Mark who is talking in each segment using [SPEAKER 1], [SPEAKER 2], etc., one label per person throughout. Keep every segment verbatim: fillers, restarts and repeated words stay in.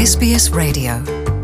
[SPEAKER 1] S B S Radio.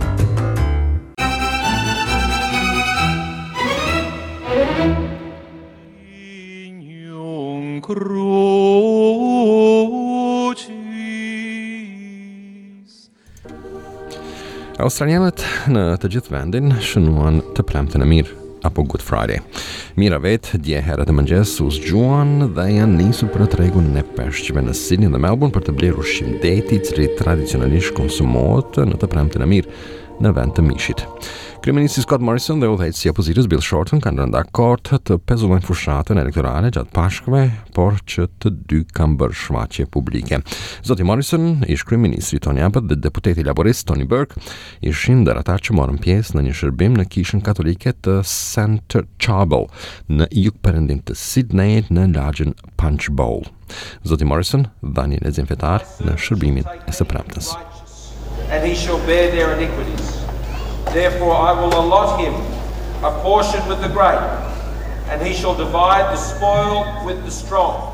[SPEAKER 2] Australianet na të gjithë vendin shënuan të premten e mirë apo Good Friday. Mira vet dje herët e mëngjes u zgjuan dhe janë nisur për tregun e peshqve në Sydney dhe Melbourne për të blerë ushqim deti, i cili tradicionalisht konsumohet në të premten e mirë në vend të mishit. Kryeministri Scott Morrison dhe udhëheqësi i opozitës Bill Shorten kanë rënë dakord të pezullojnë fushatën elektorale gjatë pashkëve, por që të dy kanë bërë shfaqje publike. Zoti Morrison, ish kryeministri Tony Abbott dhe deputeti laborist Tony Burke ishin ndër ata që morën pjesë në një shërbim në kishën katolike të Saint Charbel në jugperëndim të Sydney në lagjen Punch Bowl. Zoti Morrison dha një lexim fetar në shërbimin e së premtes.
[SPEAKER 3] And he shall bear their iniquities. Therefore I will allot him a portion with the great, and he shall divide the spoil with the strong.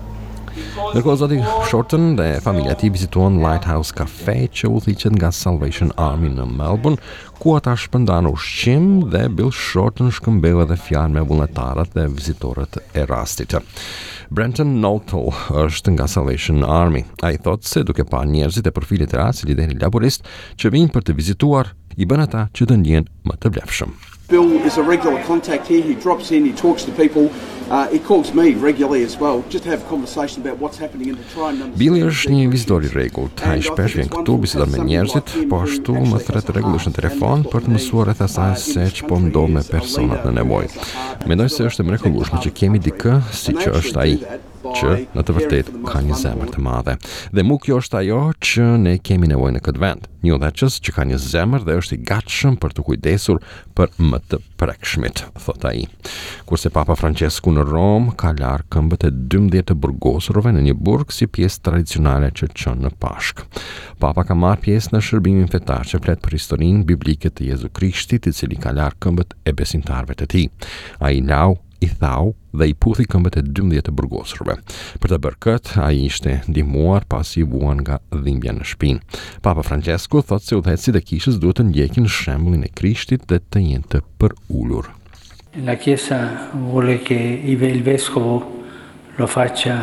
[SPEAKER 2] Ndërkohë zoti Shorten dhe familja e tij vizituan Lighthouse Cafe që udhëhiqet nga Salvation Army në Melbourne, ku ata shpërndan ushqim dhe Bill Shorten shkëmbeu edhe fjalë me vullnetarët dhe vizitorët e rastit. Brenton Knowlton është nga Salvation Army. Ai thotë se duke parë njerëzit e profilit të rast, lideri laborist që vijnë për të vizituar, i bën ata që të ndjehen më të vlefshëm.
[SPEAKER 4] Bill is a regular contact here. He drops in, he talks to people. Uh, he calls me regularly as well, just to have a conversation about what's happening and to try and understand.
[SPEAKER 2] Billy është një vizitor i rregullt. Ai shpesh vjen këtu, bisedon me njerëzit, po ashtu më thret rregullisht në telefon për të mësuar rreth asaj se ç'po ndodh me personat në nevojë. Mendoj se është e mrekullueshme që kemi dikë siç është ai, që në të vërtetë ka një zemër të madhe. Dhe mu kjo është ajo që ne kemi nevojë në këtë vend. Një udhëheqës që ka një zemër dhe është i gatshëm për të kujdesur për më të prekshmit, thot ai. Kurse Papa Francesku në Rom ka larë këmbët e dymbëdhjetë të burgosurve në një burg si pjesë tradicionale që çon në Pashkë. Papa ka marrë pjesë në shërbimin fetar që flet për historinë biblike të Jezu Krishtit, i cili ka larë këmbët e besimtarëve të tij. Ai lau, i thau dhe i puthi këmbët e dymbëdhjetë të burgosurve. Për të bërë këtë, ai ishte ndihmuar pasi vuan nga dhimbja në shpinë. Papa Francesku thotë se udhëheqësit e kishës duhet të ndjekin shembullin e Krishtit dhe të jenë të përulur.
[SPEAKER 5] La Chiesa vuole che il vescovo lo faccia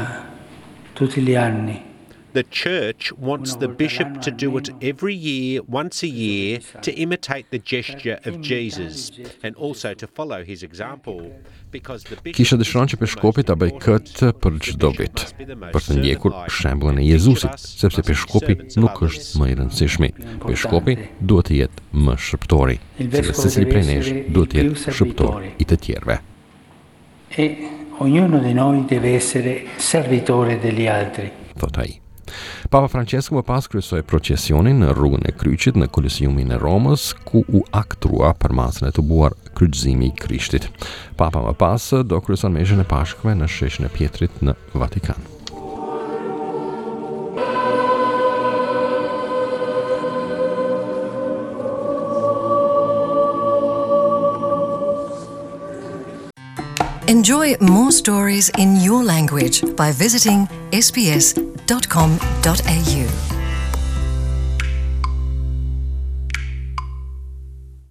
[SPEAKER 5] tutti gli anni.
[SPEAKER 6] The Church wants the bishop to do it every year, once a year, to imitate the gesture of Jesus and also to follow his example.
[SPEAKER 2] Kisha dëshiron që peshkopi ta bëjë këtë për çdo vit, për të ndjekur shembullin e Jezusit, sepse peshkopi nuk është më i rëndësishmi. Peshkopi duhet të jetë më shërptori, sepse secili prej nesh duhet të jetë shërptor i të tjerëve.
[SPEAKER 5] E ognuno di noi deve essere servitore degli altri.
[SPEAKER 2] Thot ai. Papa Francesku më pas kryesoi procesionin në rrugën e Kryqit në Kolosiumin e Romës, ku u aktrua për masën e të buar kryqëzimi i Krishtit. Papa më pas do kryeson meshën e Pashkëve në sheshin e Pjetrit në Vatikan.
[SPEAKER 1] Enjoy more stories in your language by visiting s b s dot com dot a u.